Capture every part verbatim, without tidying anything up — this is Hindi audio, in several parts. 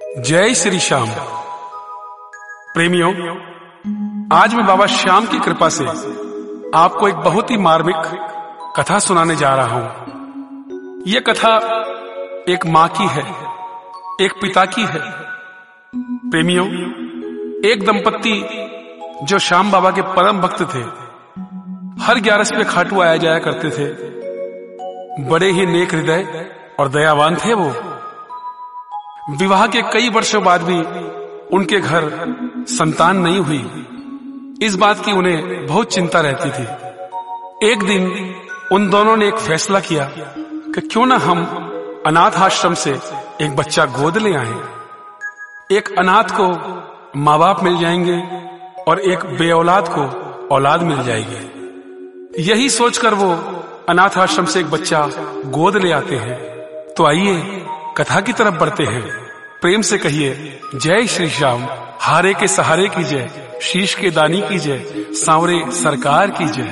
जय श्री श्याम। प्रेमियों, आज मैं बाबा श्याम की कृपा से आपको एक बहुत ही मार्मिक कथा सुनाने जा रहा हूं। यह कथा एक मां की है, एक पिता की है। प्रेमियों, एक दंपत्ति जो श्याम बाबा के परम भक्त थे, हर ग्यारस पे खाटू आया जाया करते थे। बड़े ही नेक हृदय और दयावान थे वो। विवाह के कई वर्षों बाद भी उनके घर संतान नहीं हुई। इस बात की उन्हें बहुत चिंता रहती थी। एक दिन उन दोनों ने एक फैसला किया कि क्यों ना हम अनाथ आश्रम से एक बच्चा गोद ले आएं। एक अनाथ को माँ बाप मिल जाएंगे और एक बेऔलाद को औलाद मिल जाएगी। यही सोचकर वो अनाथ आश्रम से एक बच्चा गोद ले आते हैं। तो आइए कथा की तरफ बढ़ते हैं। प्रेम से कहिए जय श्री श्याम। हारे के सहारे की जय, शीश के दानी की जय, सांवरे सरकार की जय।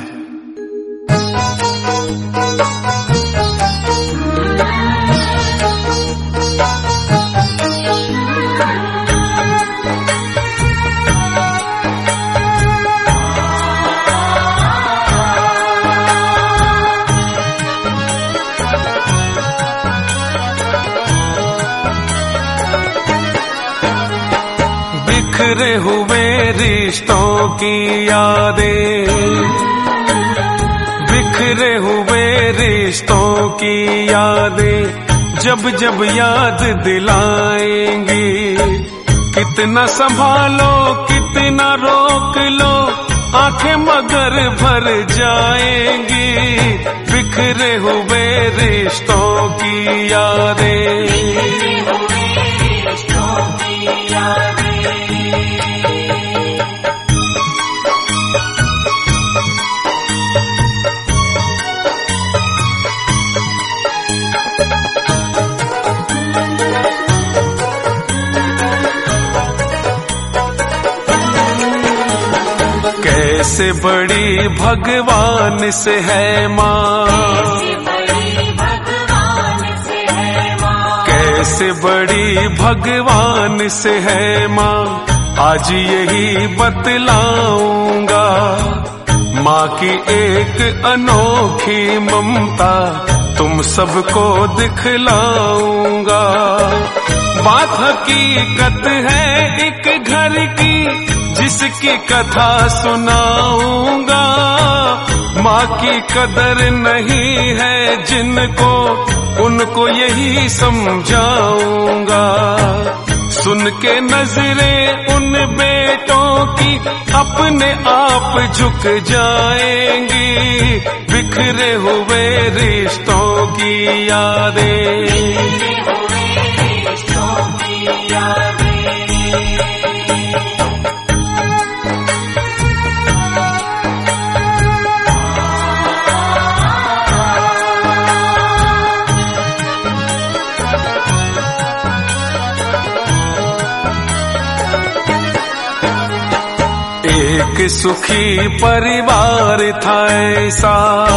बिखरे हुए रिश्तों की यादें, बिखरे हुए रिश्तों की यादें जब जब याद दिलाएंगी। कितना संभालो कितना रोक लो, आंखें मगर भर जाएंगी। बिखरे हुए रिश्तों की यादें, कैसे बड़ी भगवान से है माँ, कैसे बड़ी भगवान से है माँ, आज यही बतलाऊंगा। माँ की एक अनोखी ममता तुम सबको दिखलाऊंगा। बात हकीकत है एक घर की, जिसकी कथा सुनाऊंगा। माँ की कदर नहीं है जिनको, उनको यही समझाऊंगा। सुन के नजरें उन बेटों की अपने आप झुक जाएंगी। बिखरे हुए रिश्तों की यादें, एक सुखी परिवार था ऐसा,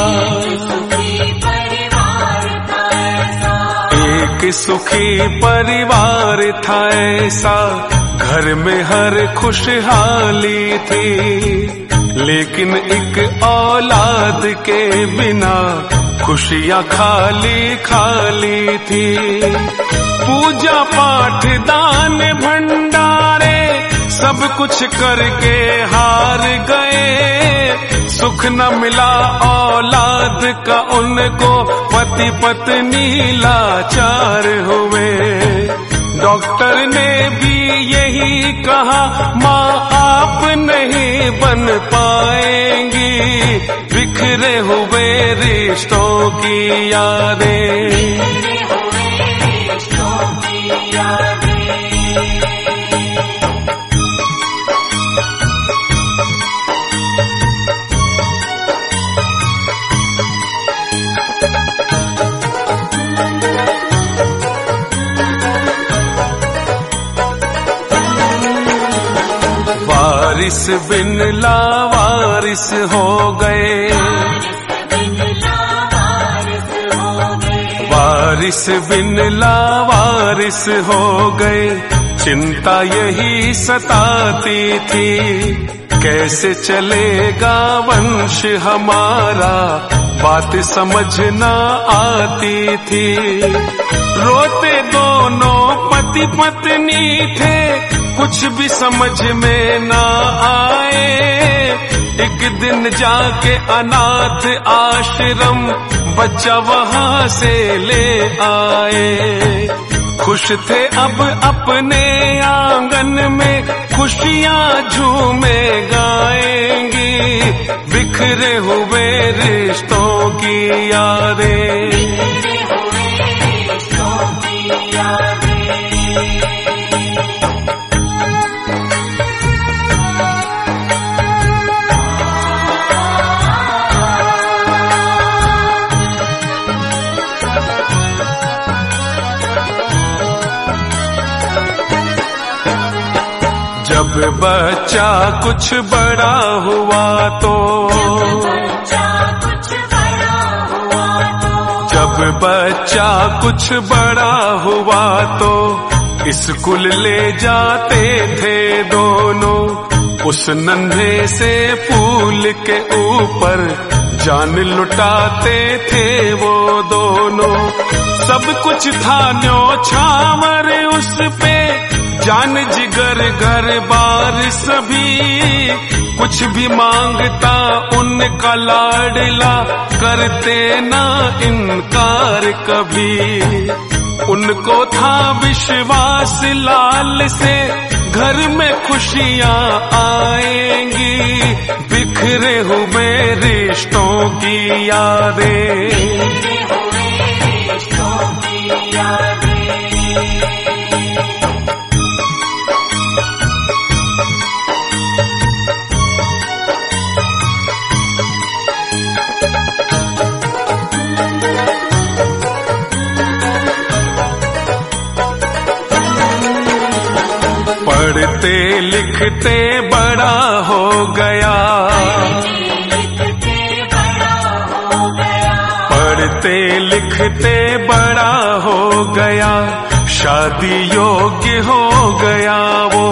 एक सुखी परिवार था ऐसा, घर में हर खुशहाली थी। लेकिन एक औलाद के बिना खुशियां खाली खाली थी। पूजा पाठ दान भंडारे सब कुछ करके हार गए। सुख न मिला औलाद का उनको, पति पत्नी लाचार हुए। डॉक्टर ने भी यही कहा, माँ आप नहीं बन पाएंगी। बिखरे हुए रिश्तों की यादें, वारिस बिन लावारिस हो गए, वारिस बिन लावारिस हो गए। चिंता यही सताती थी, कैसे चलेगा वंश हमारा, बात समझ न आती थी। रोते दोनों पति पत्नी थे, कुछ भी समझ में न आए। एक दिन जाके अनाथ आश्रम बच्चा वहां से ले आए। खुश थे अब अपने आंगन में, खुशियां झूमे गाएंगी, बिखरे हुए रिश्तों की यादें, बिखरे हुए रिश्तों की यादें। जब बच्चा कुछ बड़ा हुआ तो, जब बच्चा कुछ बड़ा हुआ तो स्कूल ले जाते थे दोनों। उस नन्हे से फूल के ऊपर जान लुटाते थे वो दोनों। सब कुछ था न्योछावर उस पे, जान जिगर घर बार सभी। कुछ भी मांगता उनका लाडला, करते ना इनकार कभी। उनको था विश्वास लाल से, घर में खुशियां आएंगी, बिखरे हुए रिश्तों की यादें, बिखरे हुए रिश्तों की यादें। पढ़ते लिखते बड़ा हो गया, पढ़ते लिखते बड़ा हो गया, शादी योग्य हो गया वो।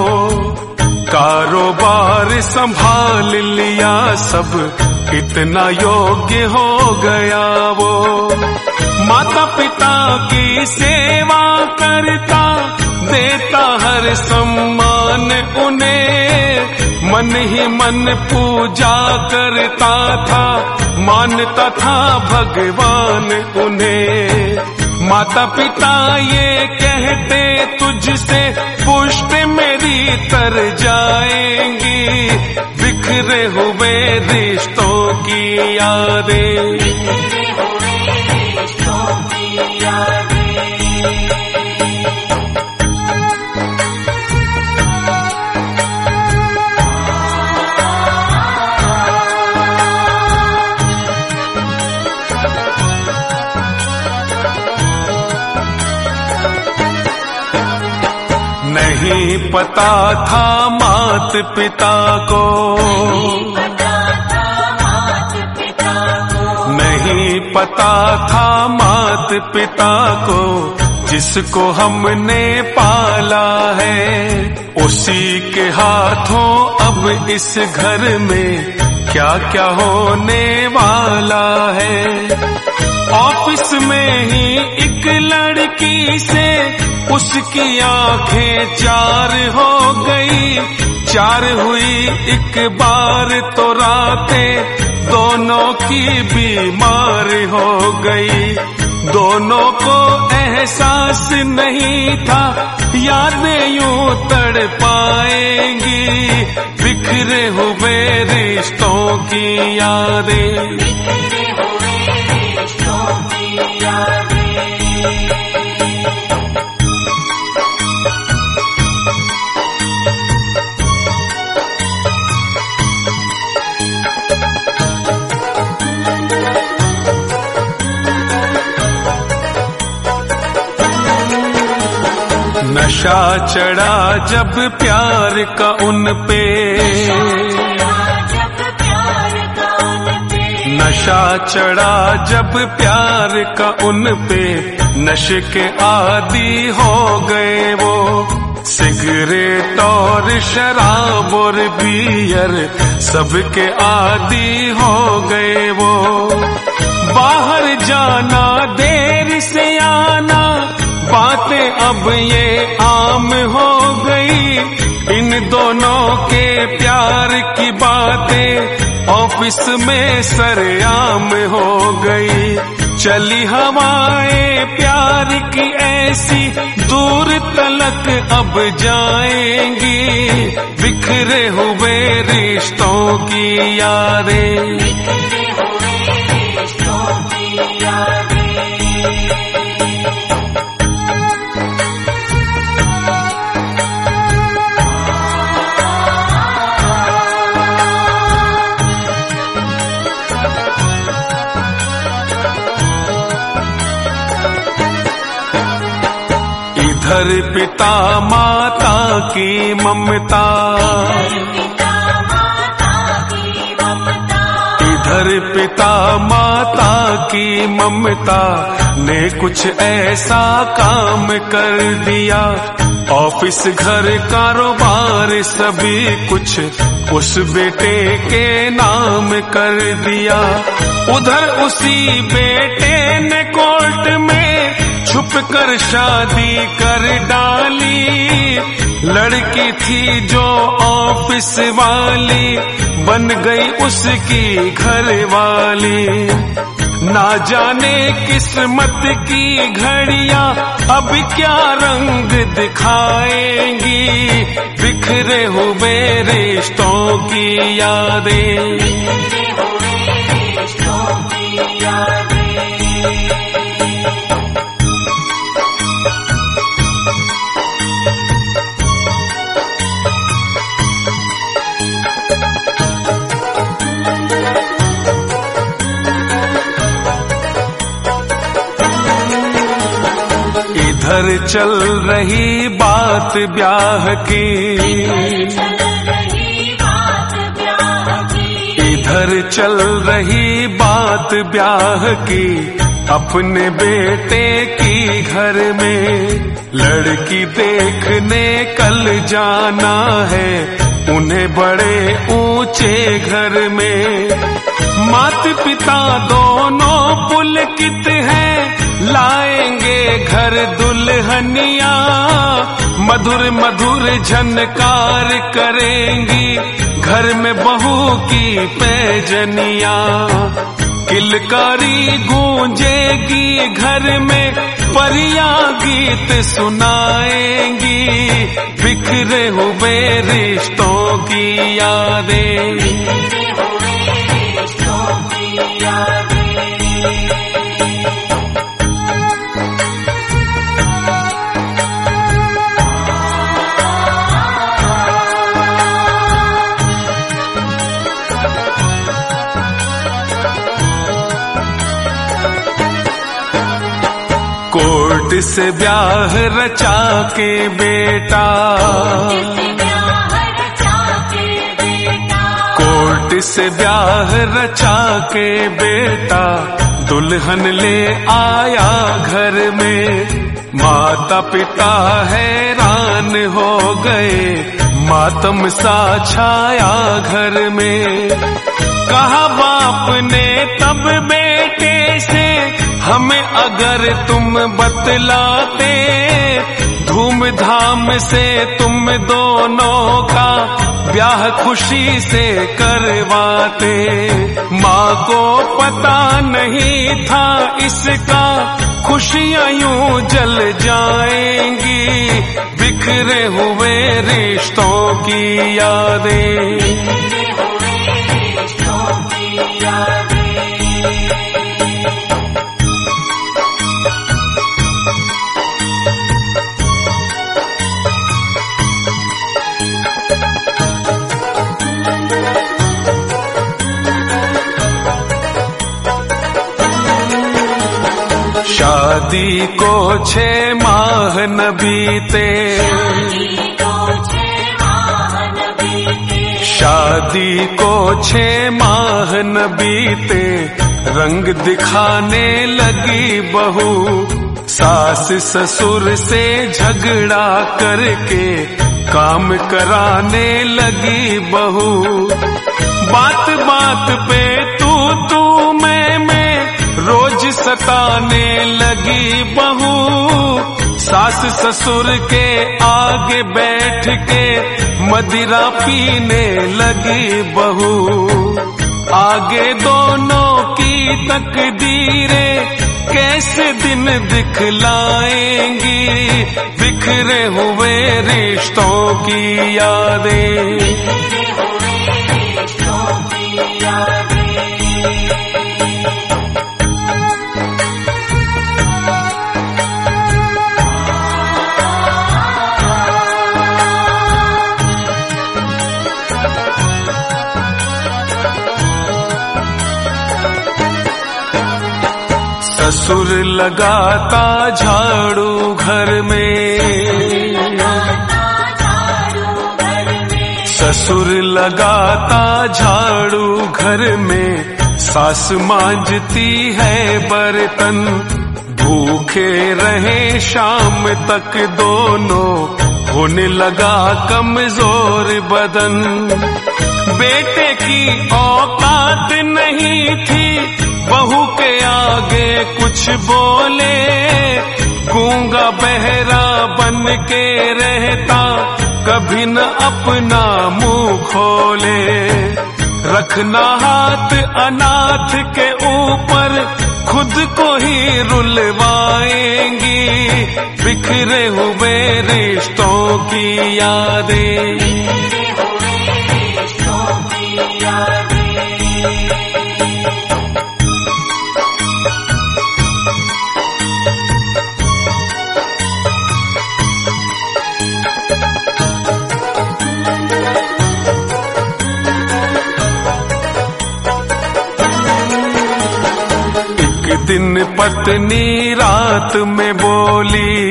कारोबार संभाल लिया सब, इतना योग्य हो गया वो। माता पिता की सेवा करता, देता हर सम्मान उन्हें। मन ही मन पूजा करता था, मानता था भगवान उन्हें। माता पिता ये कहते तुझसे, पुष्ट मेरी तर जाएंगी, बिखरे हुए रिश्तों की यादें, बिखरे हुए रिश्तों की यादें। नहीं पता था मात पिता को, नहीं पता था मात पिता को, जिसको हमने पाला है। उसी के हाथों अब इस घर में क्या क्या होने वाला है। ऑफिस में ही एक लड़की से उसकी आंखें चार हो गई, चार हुई एक बार तो रातें दोनों की बीमार हो गई। दोनों को एहसास नहीं था, यादें यूं तड़ पाएंगी, बिखरे हुए रिश्तों की यादें, बिखरे हुए रिश्तों की यादें। नशा चढ़ा जब प्यार का उन पे, नशा चढ़ा जब प्यार का उन पे, नशे के आदी हो गए वो। सिगरेट शराब और बियर सबके आदी हो गए वो। बाहर जाना देर से आना बातें अब ये आम हो गई। इन दोनों के प्यार की बातें ऑफिस में सरेआम हो गई। चली हवाएं प्यार की ऐसी दूर तलक अब जाएंगी। बिखरे हुए रिश्तों की यादें, बिखरे हुए रिश्तों की यादें। इधर पिता माता की ममता, इधर पिता माता की ममता ने कुछ ऐसा काम कर दिया। ऑफिस घर कारोबार सभी कुछ उस बेटे के नाम कर दिया। उधर उसी बेटे ने कोर्ट में छुप कर शादी कर डाली। लड़की थी जो ऑफिस वाली बन गई उसकी घर वाली। ना जाने किस्मत की घड़ियां अब क्या रंग दिखाएंगी। बिखरे हुए रिश्तों की यादें, बिखरे हुए रिश्तों की यादें। इधर चल रही बात ब्याह की, इधर चल रही बात ब्याह की। अपने बेटे की घर में लड़की देखने कल जाना है उन्हें बड़े ऊंचे घर में। माता पिता दोनों पुलकित हैं लाएंगे घर दुल्हनिया। मधुर मधुर झनकार करेंगी घर में बहू की पैजनिया। किलकारी गूंजेगी घर में परियां गीत सुनाएंगी। बिखरे हुए रिश्तों की यादें, बिखरे हुए रिश्तों की यादें। कोर्ट से ब्याह रचा के बेटा, कोर्ट से ब्याह रचा के बेटा दुल्हन ले आया घर में। माता पिता हैरान हो गए, मातम सा छाया घर में। कहा बाप ने तब बेटे से, हमें अगर तुम बतलाते धूमधाम से तुम दोनों का ब्याह खुशी से करवाते। माँ को पता नहीं था इसका खुशियाँ यूं जल जाएंगी। बिखरे हुए रिश्तों की यादें, बिखरे हुए रिश्तों की यादें। शादी को छह माह न बीते, शादी को छह माह न बीते, रंग दिखाने लगी बहू। सास ससुर से झगड़ा करके काम कराने लगी बहू। बात बात पे तू तू मैं मैं रोज सताने लगी बहू। सास ससुर के आगे बैठ के मदिरा पीने लगी बहू। आगे दोनों की तकदीरें कैसे दिन दिखलाएंगी, बिखरे हुए रिश्तों की यादें। ससुर लगाता झाड़ू घर में, ससुर लगाता झाड़ू घर में। सास मांजती है बर्तन, भूखे रहे शाम तक दोनों, होने लगा कमजोर बदन। बेटे की औकात नहीं थी बहू के आगे कुछ बोले, गूंगा बहरा बन के रहता कभी न अपना मुंह खोले। रखना हाथ अनाथ के ऊपर, खुद को ही रुलवाएंगी, बिखरे हुए रिश्तों की यादें। एक दिन पत्नी रात में बोली,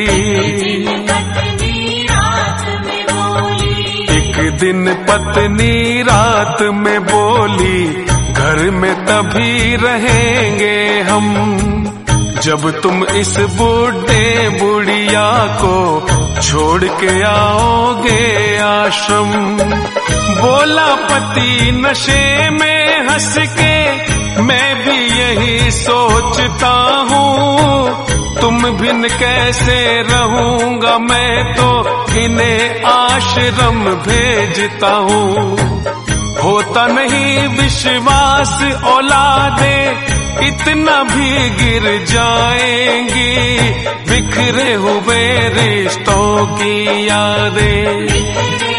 एक दिन पत्नी रात में बोली, घर में तभी रहेंगे हम जब तुम इस बूढ़े बुढ़िया को छोड़ के आओगे आश्रम। बोला पति नशे में हंस के, मैं भी यही सोचता हूँ, तुम बिन कैसे रहूंगा मैं तो इन्हें आश्रम भेजता हूँ। होता नहीं विश्वास औलादे, इतना भी गिर जाएंगी, बिखरे हुए रिश्तों की यादें।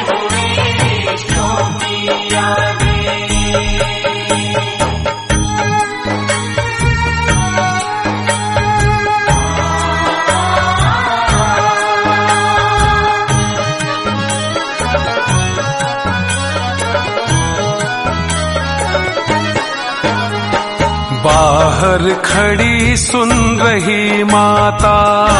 बाहर खड़ी सुन रही माता,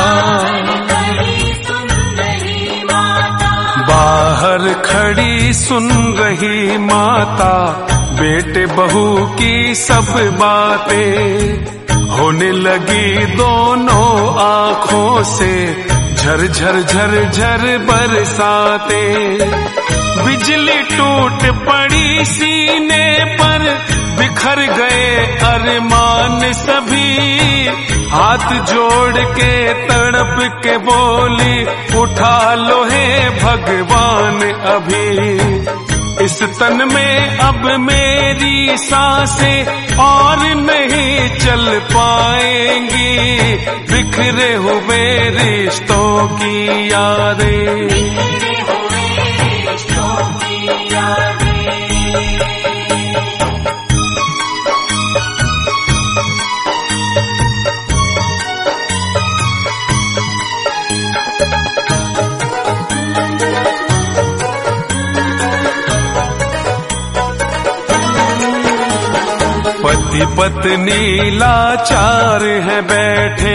बाहर खड़ी सुन रही माता, बेटे बहू की सब बातें। होने लगी दोनों आँखों से झरझर झरझर बरसाते। बिजली टूट पड़ी सीने पर, बिखर गए अरमान सभी। हाथ जोड़ के तड़प के बोली, उठा लो हे भगवान अभी। इस तन में अब मेरी सांसें और नहीं चल पाएंगी, बिखरे हुए रिश्तों की यादें। पति पत्नी लाचार है बैठे,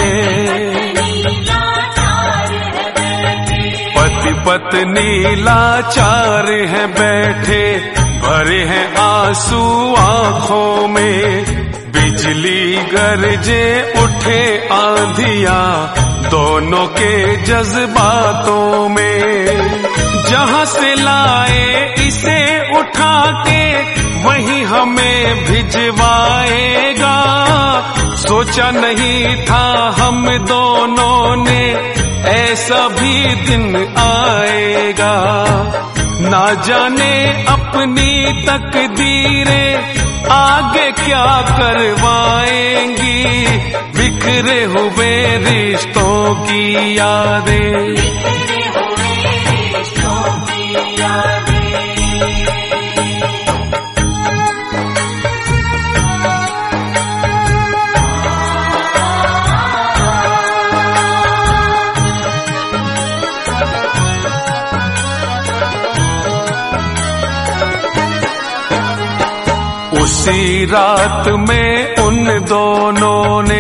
पति पत्नी लाचार है बैठे, भरे हैं आंसू आँखों में। बिजली गरजे उठे आंधियां दोनों के जज्बातों में। भिजवाएगा। सोचा नहीं था हम दोनों ने ऐसा भी दिन आएगा। ना जाने अपनी तकदीरें आगे क्या करवाएंगी, बिखरे हुए रिश्तों की यादें, बिखरे हुए रिश्तों की यादें। उसी रात में उन दोनों ने,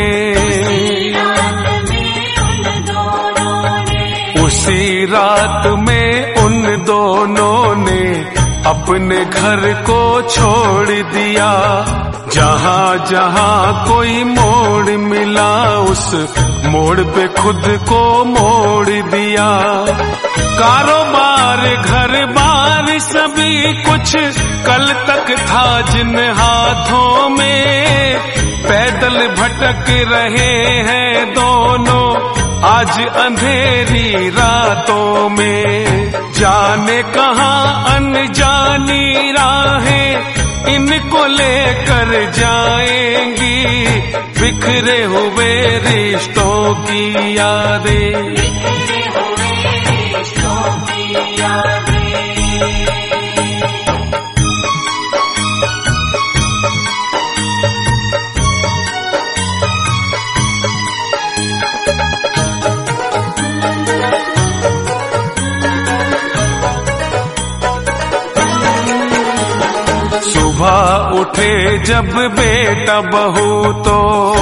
उसी रात में उन दोनों ने अपने घर को छोड़ दिया। जहाँ जहाँ कोई मोड़ मिला उस मोड़ पे खुद को मोड़ दिया। कारोबार घर बार सभी कुछ कल तक था जिन हाथों में, पैदल भटक रहे हैं दोनों आज अंधेरी रातों में। जाने कहाँ अनजानी राहें इनको लेकर जाएंगी, बिखरे हुए रिश्तों की यादें, बिखरे हुए रिश्तों की यादें। सुबह उठे जब बेटा बहू तो,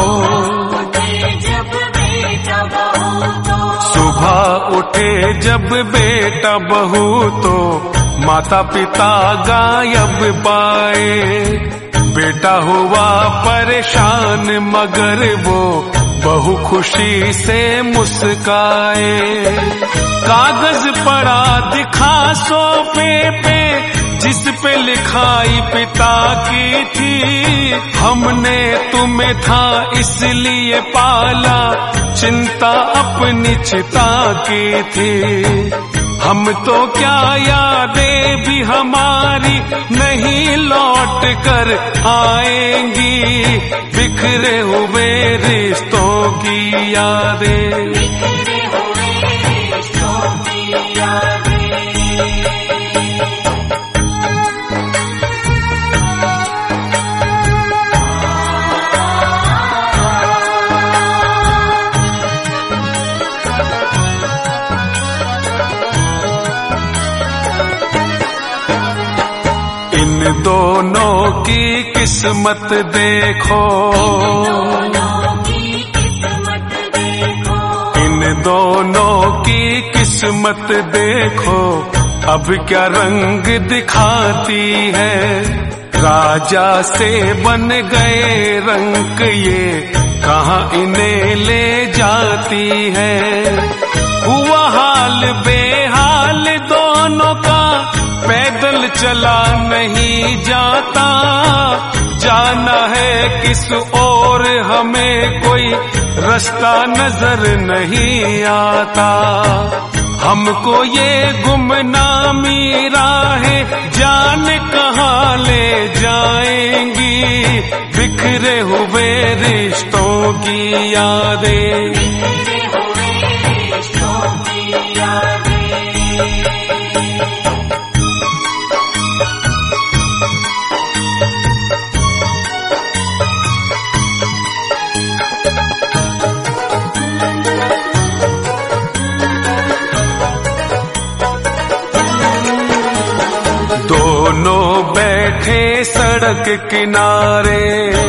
सुबह उठे जब बेटा बहू तो माता पिता गायब पाए। बेटा हुआ परेशान मगर वो बहू खुशी से मुस्काए। कागज पड़ा दिखा सोफे पे जिस पे लिखाई पिता की थी, हमने तुम्हें था इसलिए पाला, चिंता अपनी चिता की थी। हम तो क्या यादें भी हमारी नहीं लौट कर आएंगी, बिखरे हुए रिश्तों की यादें, बिखरे हुए रिश्तों की यादें। इन दोनों की किस्मत देखो, इन दोनों की किस्मत देखो, अब क्या रंग दिखाती है। राजा से बन गए रंग ये कहाँ इन्हें ले जाती है। हुआ हाल बेहाल दोनों का, पैदल चला नहीं जाता। जाना है किस ओर हमें कोई रास्ता नजर नहीं आता। हमको ये गुमनामी राहें जाने कहाँ ले जाएंगी, बिखरे हुए रिश्तों की यादें, बिखरे हुए रिश्तों की यादें। दोनों बैठे सड़क किनारे,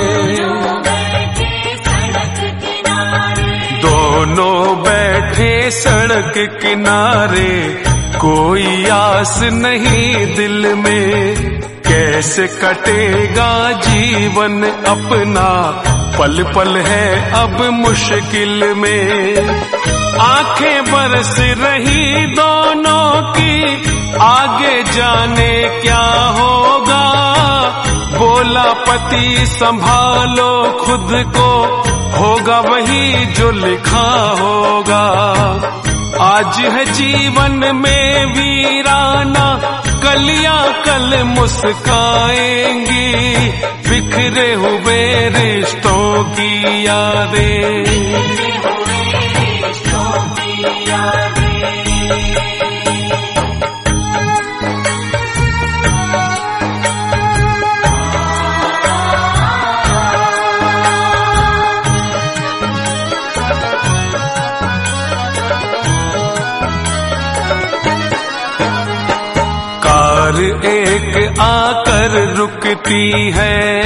दोनों बैठे सड़क किनारे, कोई आस नहीं दिल में। कैसे कटेगा जीवन अपना, पल पल है अब मुश्किल में। आंखें बरस रही दोनों की, आगे जाने क्या होगा। बोला पति भांति संभालो खुद को, होगा वही जो लिखा होगा। आज है जीवन में वीराना, कलियां कल मुस्काएंगी, बिखरे हुए रिश्तों की यादें। कार एक आकर रुकती है,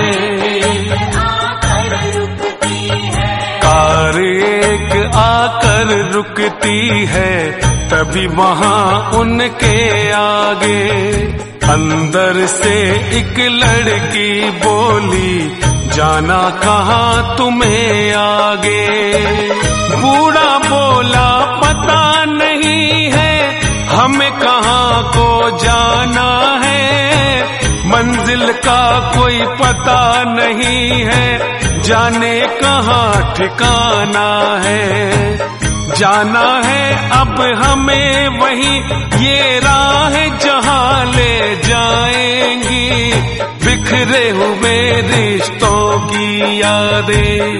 कार एक आकर रुकती है, तभी वहाँ उनके आगे अंदर से एक लड़की बोली, जाना कहाँ तुम्हें आगे। बूढ़ा बोला पता नहीं है हमें कहाँ को जाना है, मंजिल का कोई पता नहीं है, जाने कहाँ ठिकाना है। जाना है अब हमें वही, ये राह जहाँ ले जाएंगी, बिखरे हुए रिश्तों की यादें।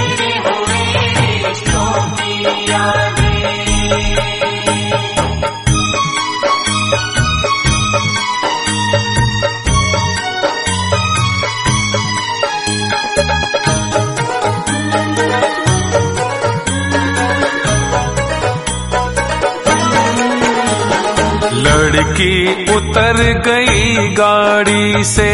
लड़की उतर गई गाड़ी से,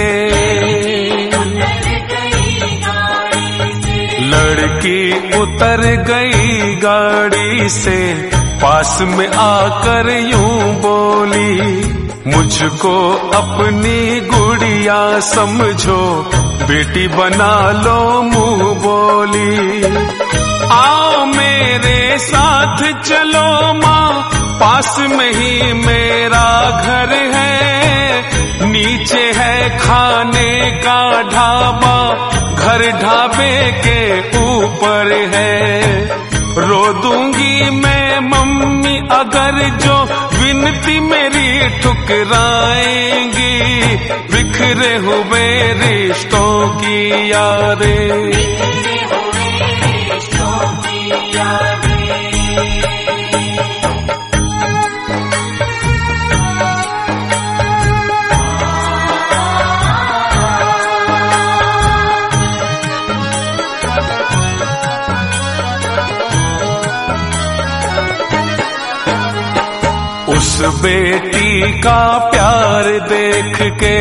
लड़की उतर गई गाड़ी से, पास में आकर यूं बोली, मुझको अपनी गुड़िया समझो, बेटी बना लो मुंह बोली। आओ मेरे साथ चलो माँ, पास में ही मेरा घर है, नीचे है खाने का ढाबा, घर ढाबे के ऊपर है। रो दूंगी मैं मम्मी अगर जो विनती मेरी ठुकराएंगी, बिखरे हुए रिश्तों की यादें। उस बेटी का प्यार देख के,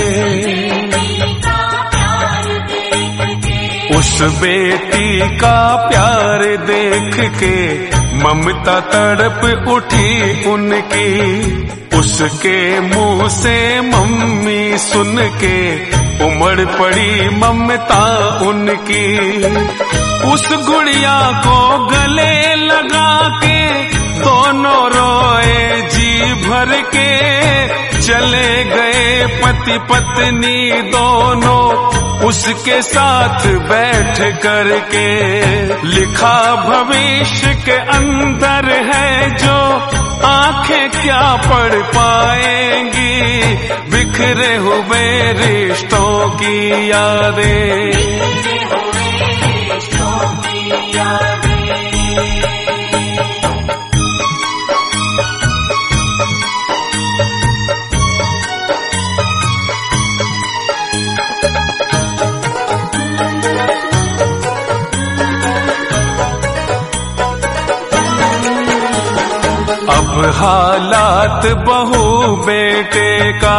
उस बेटी का प्यार देख के, ममता तड़प उठी उनकी, उसके मुंह से मम्मी सुन के, उमड़ पड़ी ममता उनकी। उस गुड़िया को गले लगा के दोनों रोए जी भर के, चले गए पति पत्नी दोनों उसके साथ बैठ करके। लिखा भविष्य के अंदर है जो आंखें क्या पढ़ पाएंगी, बिखरे हुए रिश्तों की यादें। अब हालात बहू बेटे का,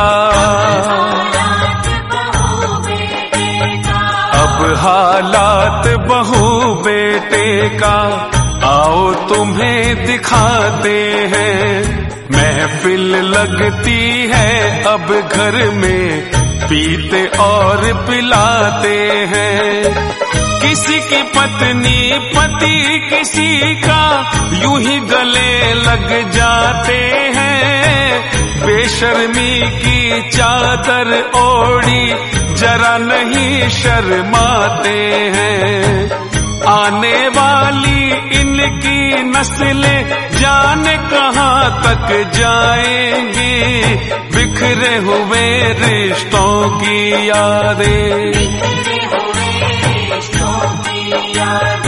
अब हालात बहू बेटे का, आओ तुम्हें दिखाते हैं। महफिल लगती है अब घर में, पीते और पिलाते हैं। किसी की पत्नी पति किसी का, यूं ही गले लग जाते हैं। बेशर्मी की चादर ओढ़ी जरा नहीं शर्माते हैं। आने वाली इनकी नस्लें जाने कहाँ तक जाएंगी, बिखरे हुए रिश्तों की यादें, बिखरे हुए रिश्तों की यादें।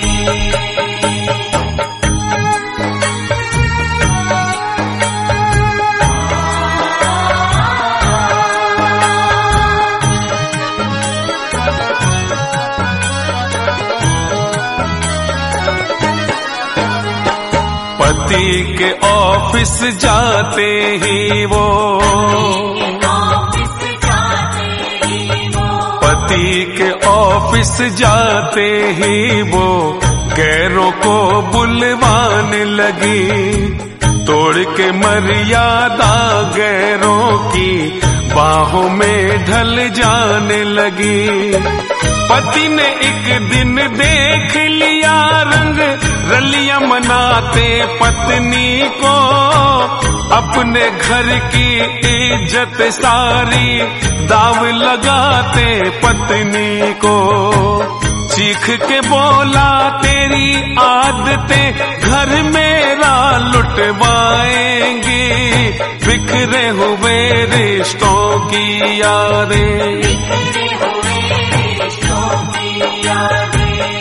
पति के ऑफिस जाते ही वो, पति के ऑफिस जाते ही वो गैरों को बुलवाने लगी। तोड़ के मर्यादा गैरों की बाहों में ढल जाने लगी। पति ने एक दिन देख लिया रंग रलियां मनाते पत्नी को, अपने घर की इज्जत सारी दाव लगाते पत्नी को। चीख के बोला तेरी आदतें घर मेरा लुटवाएंगी, बिखरे हुए रिश्तों की यादें, बिखरे हुए रिश्तों की यादें।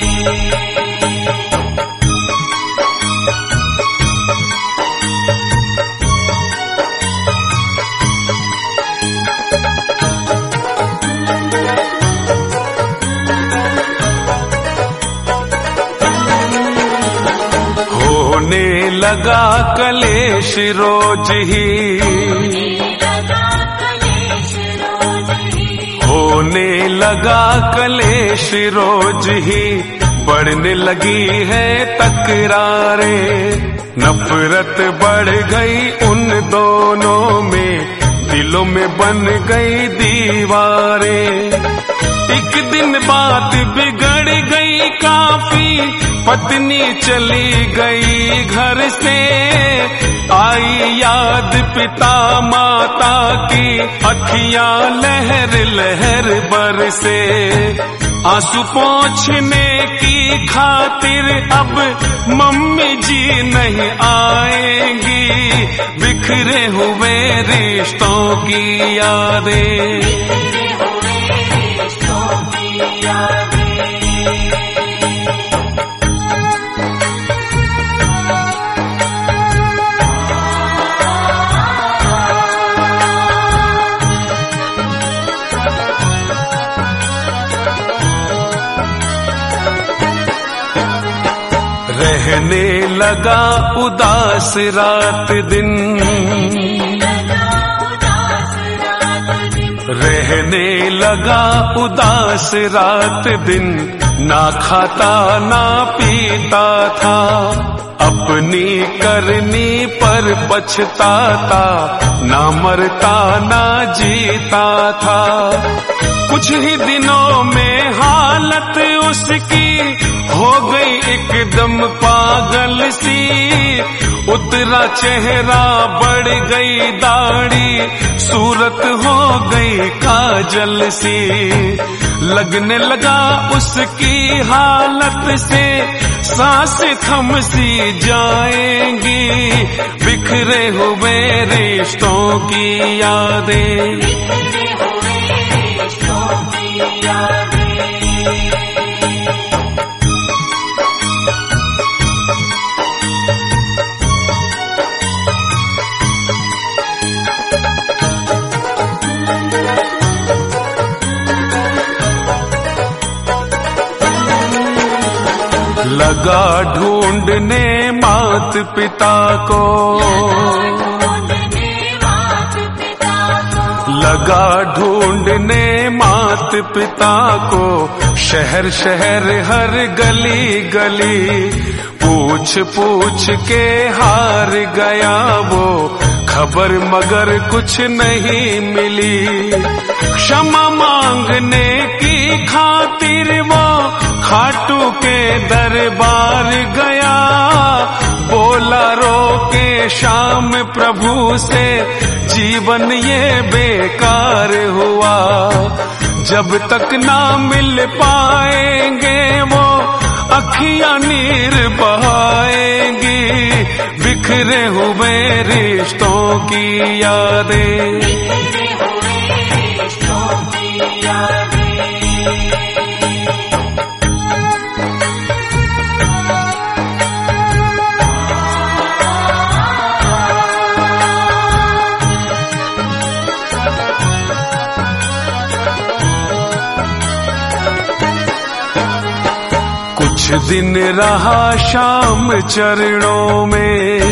होने लगा कलेश रोज ही, होने लगा कलेश रोज ही, बढ़ने लगी है तकरारें। नफरत बढ़ गई उन दोनों में, दिलों में बन गई दीवारें। एक दिन बात बिगड़ गई काफी, पत्नी चली गई घर से। आई याद पिता माता की, अखियां लहर लहर बरसे। आंसू पोंछने की खातिर अब मम्मी जी नहीं आएंगी, बिखरे हुए रिश्तों की यादें, बिखरे हुए रिश्तों की यादें। रहने लगा उदास रात दिन, रहने लगा उदास रात दिन। ना खाता ना पीता था, अपनी करनी पर पछताता, ना मरता ना जीता था। कुछ ही दिनों में हालत उसकी हो गई एकदम पागल सी। उतरा चेहरा बढ़ गई दाढ़ी, सूरत हो गई काजल सी। लगने लगा उसकी हालत से सांस थम सी जाएंगी, बिखरे हुए रिश्तों की यादें, बिखरे हुए रिश्तों की यादें। लगा ढूंढने मात पिता को, लगा ढूंढने मात पिता को, शहर शहर हर गली गली। पूछ पूछ के हार गया वो, खबर मगर कुछ नहीं मिली। क्षमा मांगने की खातिर वो खाटू के दरबार गया। बोला रो के शाम प्रभु से, जीवन ये बेकार हुआ। जब तक ना मिल पाएंगे वो अखियां नीर बहाएंगी, बिखरे हुए रिश्तों की यादें, बिखरे हुए रिश्तों की यादें। कुछ दिन रहा शाम चरणों में,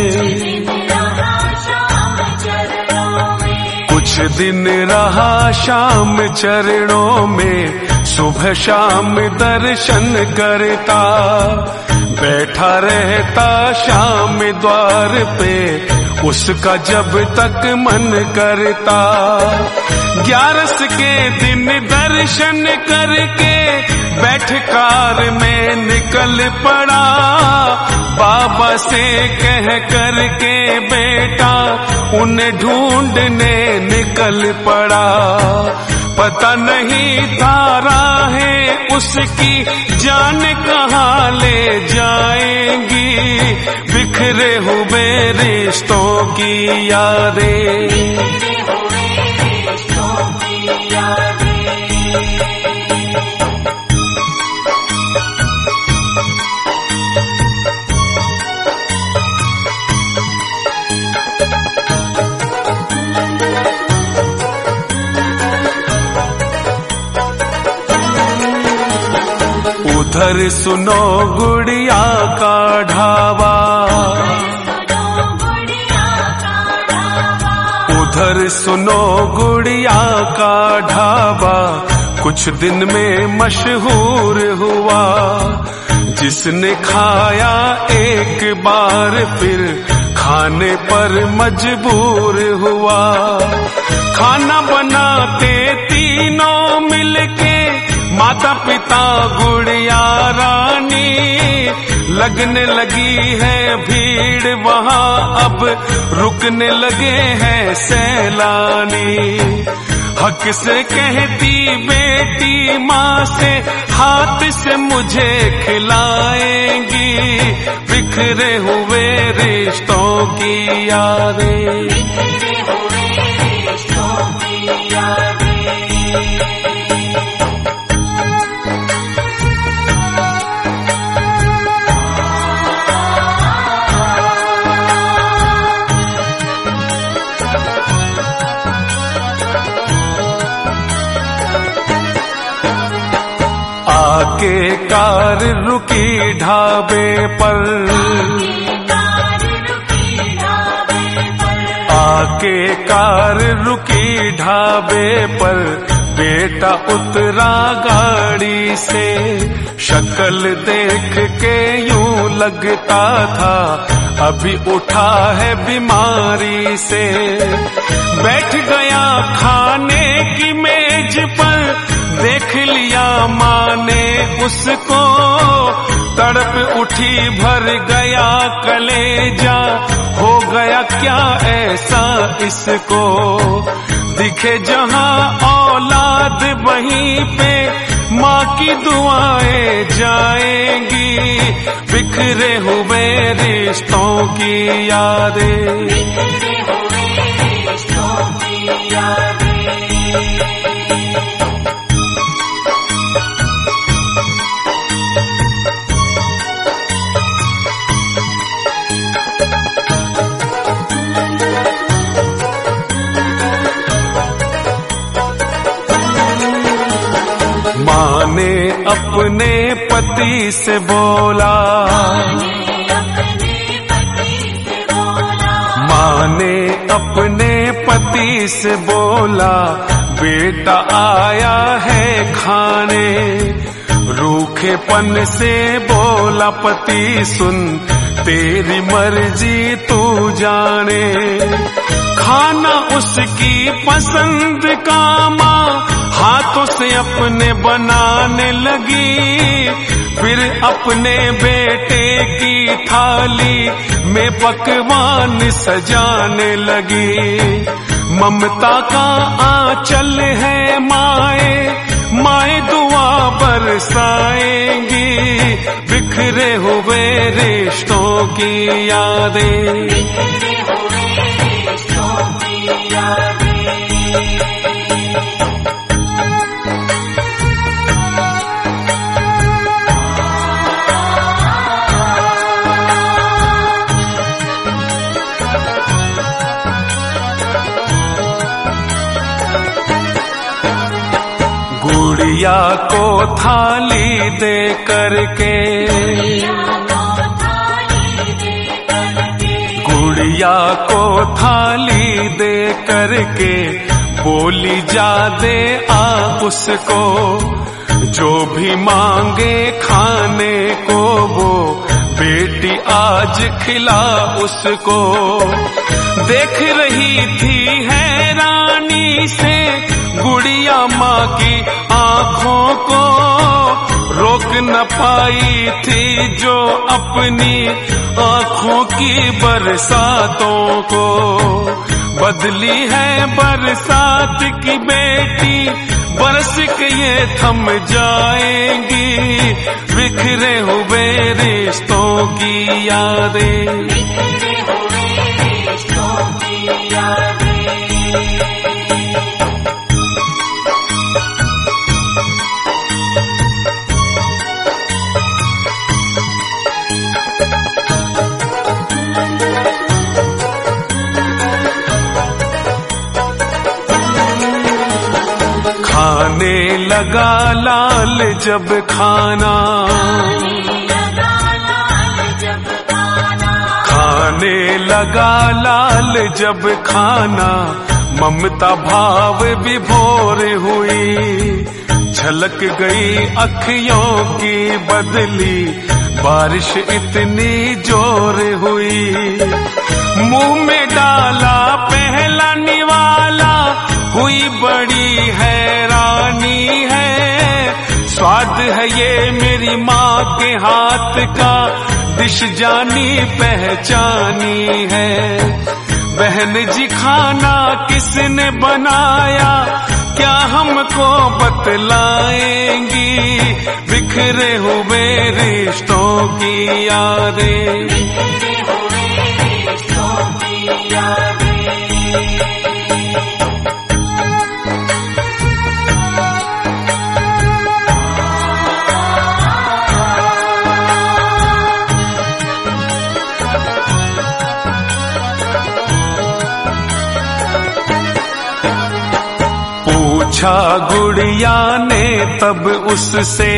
कुछ दिन रहा शाम चरणों में, सुबह शाम दर्शन करता, बैठा रहता शाम द्वार पे, उसका जब तक मन करता। ग्यारस के दिन दर्शन करके बैठ कार में निकल पड़ा, बाबा से कह करके बेटा उन्हें ढूंढने निकल पड़ा। पता नहीं था राहें उसकी जान कहाँ ले जाएंगी, बिखरे हुए रिश्तों की यादें, बिखरे हुए रिश्तों की यादें। उधर सुनो गुड़िया का ढाबा, उधर सुनो गुड़िया का ढाबा, कुछ दिन में मशहूर हुआ। जिसने खाया एक बार फिर खाने पर मजबूर हुआ। खाना बनाते तीनों मिलके, माता पिता गुड़िया रानी, लगने लगी है भीड़ वहाँ, अब रुकने लगे हैं सैलानी। हक से कहती बेटी माँ से, हाथ से मुझे खिलाएंगी, बिखरे हुए रिश्तों की यादें, बिखरे हुए रिश्तों की यादें। आके कार रुकी ढाबे पर, आके कार रुकी ढाबे पर, बेटा उतरा गाड़ी से। शक्ल देख के यूं लगता था अभी उठा है बीमारी से। बैठ गया खाने की मेज पर, देख लिया माँ ने उसको, तड़प उठी भर गया कलेजा, हो गया क्या ऐसा इसको। दिखे जहाँ औलाद वहीं पे माँ की दुआएं जाएंगी, बिखरे हुए रिश्तों की यादें, बिखरे हुए रिश्तों की यादें। माँ ने अपने पति से बोला, माँ ने अपने पति से बोला, बेटा आया है खाने। रूखेपन से बोला पति, सुन तेरी मर्जी तू जाने। खाना उसकी पसंद का माँ हाथों से अपने बनाने लगी, फिर अपने बेटे की थाली में पकवान सजाने लगी। ममता का आंचल है माए, बरसाएंगी बिखरे हुए रिश्तों की यादें। बिखरे हुए रिश्तों की यादें। गुड़िया को थाली दे करके, गुड़िया को थाली दे करके बोली जा दे आ उसको, जो भी मांगे खाने को वो बेटी आज खिला उसको। देख रही थी हैरानी से गुड़िया माँ की आँखों को, रोक न पाई थी जो अपनी आँखों की बरसातों को। बदली है बरसात की बेटी, बरस के ये थम जाएंगी बिखरे हुए रिश्तों की यादें। बिखरे हुए रिश्तों की यादें। खाने लगा लाल जब खाना, खाने लगा लाल जब खाना, ममता भाव विभोर हुई। झलक गई अखियों की बदली, बारिश इतनी जोर हुई। मुंह में डाला पहला निवाला, हुई बड़ी हैरानी है। स्वाद है ये मेरी माँ के हाथ का, डिश जानी पहचानी है। बहन जी खाना किसने बनाया, क्या हमको बतलाएंगी बिखरे हुए रिश्तों की यादें। बिखरे हुए रिश्तों की यादें। पूछा गुड़िया ने तब उससे,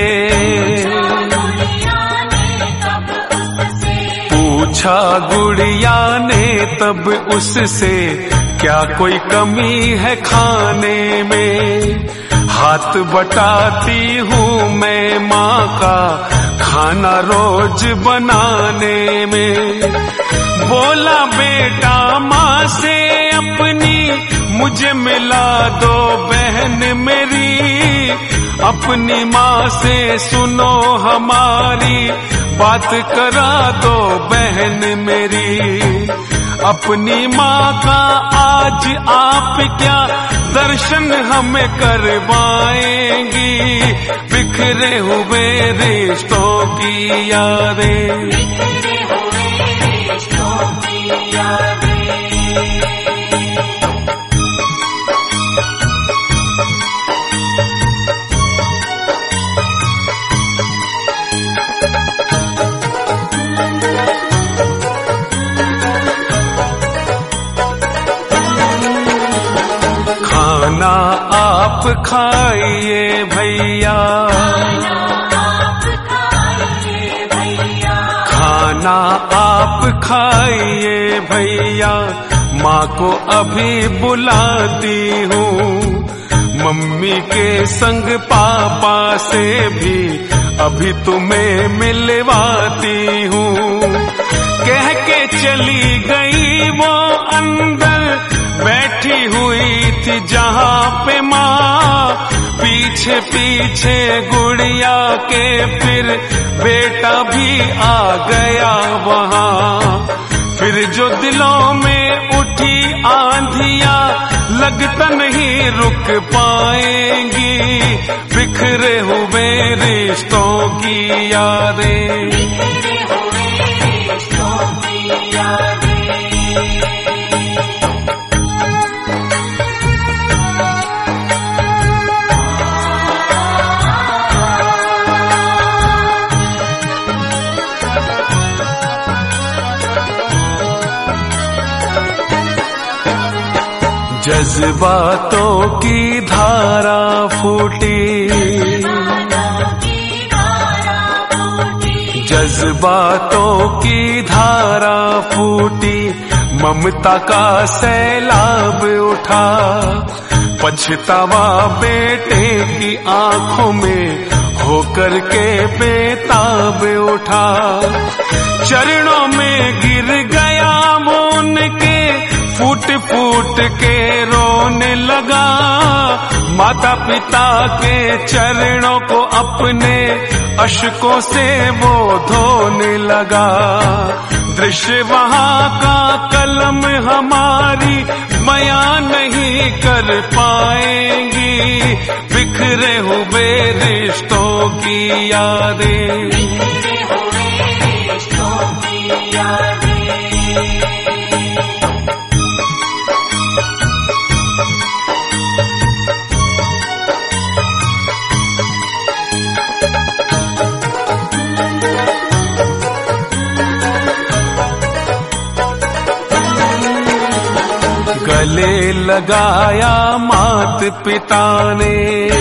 पूछा गुड़िया ने तब उससे, क्या कोई कमी है खाने में। हाथ बटाती हूँ मैं माँ का, खाना रोज बनाने में। बोला बेटा माँ से अपनी, मुझे मिला दो बहन मेरी। अपनी माँ से सुनो हमारी, बात करा दो बहन मेरी। अपनी माँ का आज आप क्या दर्शन हमें करवाएंगी बिखरे हुए रिश्तों की यादें। बिखरे हुए रिश्तों की यादें। खाना आप खाइए भैया, खाना आप खाइए भैया। माँ को अभी बुलाती हूँ, मम्मी के संग पापा से भी अभी तुम्हें मिलवाती हूँ। कह के चली गई वो अंदर, बैठी हुई थी जहाँ पे माँ। पीछे पीछे गुड़िया के फिर बेटा भी आ गया वहाँ। फिर जो दिलों में उठी आंधियाँ, लगता नहीं रुक पाएंगी, बिखरे हुए रिश्तों की यादें, बिखरे हुए रिश्तों की यादें। जज्बातों की धारा फूटी, जज्बातों की धारा फूटी, ममता का सैलाब उठा, पछतावा बेटे की आंखों में होकर के बेताब उठा। चरणों में गिर गया वो उनके, फूट फूट के रोने लगा, माता पिता के चरणों को अपने अश्कों से वो धोने लगा। दृश्य वहाँ का कलम हमारी बयां नहीं कर पाएंगी, बिखरे हुए रिश्तों की यादें, बिखरे हुए रिश्तों की यादें। गले लगाया मात पिता ने,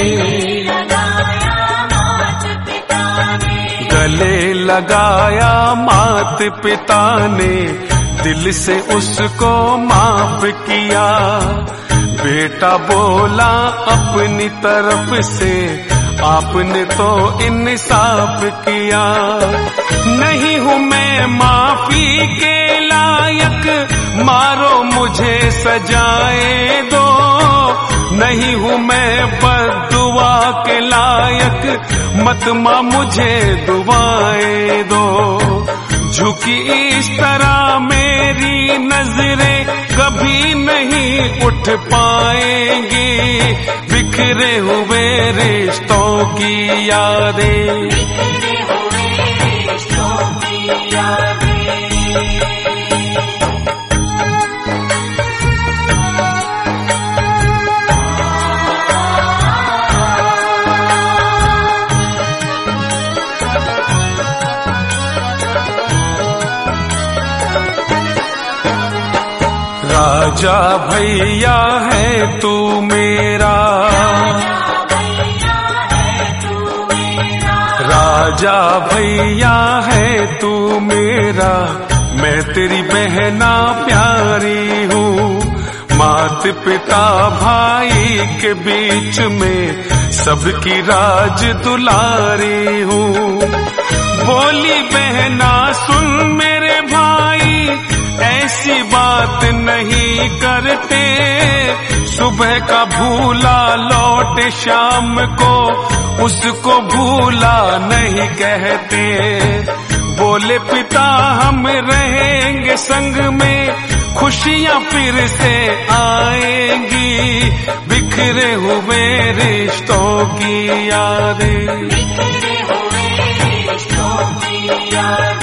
गले लगाया मात पिता ने, दिल से उसको माफ किया। बेटा बोला अपनी तरफ से, आपने तो इंसाफ किया। नहीं हूँ मैं माफी के लायक, मारो मुझे सजाए दो। नहीं हूँ मैं बद्दुआ के लायक, मत माँ मुझे दुआएं दो। झुकी इस तरह मेरी नजरें कभी नहीं उठ पाएंगी, बिखरे हुए रिश्तों की यादें, बिखरे हुए रिश्तों की यादें। राजा भैया है तू मेरा, राजा भैया है तू मेरा, मैं तेरी बहना प्यारी हूँ। मात पिता भाई के बीच में सबकी राज दुलारी हूँ। बोली बहना सुन मेरे भाई, ऐसी बात नहीं करते। सुबह का भूला लौटे शाम को, उसको भूला नहीं कहते। बोले पिता हम रहेंगे संग में, खुशियाँ फिर से आएंगी, बिखरे हुए रिश्तों की यादें, बिखरे हुए रिश्तों की यादें।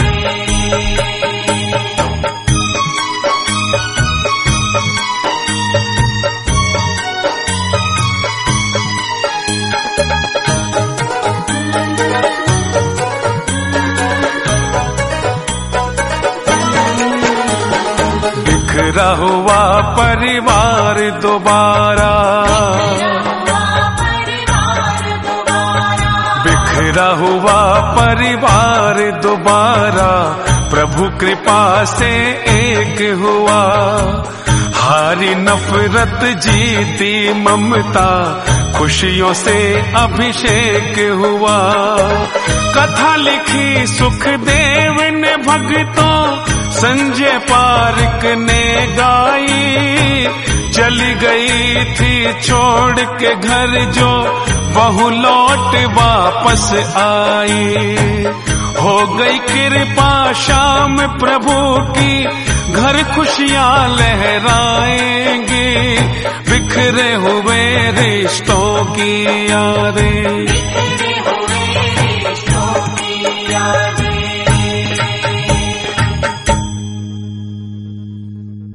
बिखरा हुआ परिवार दोबारा, बिखरा हुआ परिवार दोबारा, प्रभु कृपा से एक हुआ। हारी नफरत जीती ममता, खुशियों से अभिषेक हुआ। कथा लिखी सुखदेव ने भक्तों, संजय पारिक ने गाई। चली गई थी छोड़ के घर जो, बहू लौट वापस आई। हो गई कृपा शाम प्रभु की, घर खुशियाँ लहराएंगी। बिखरे हुए रिश्तों की यादें।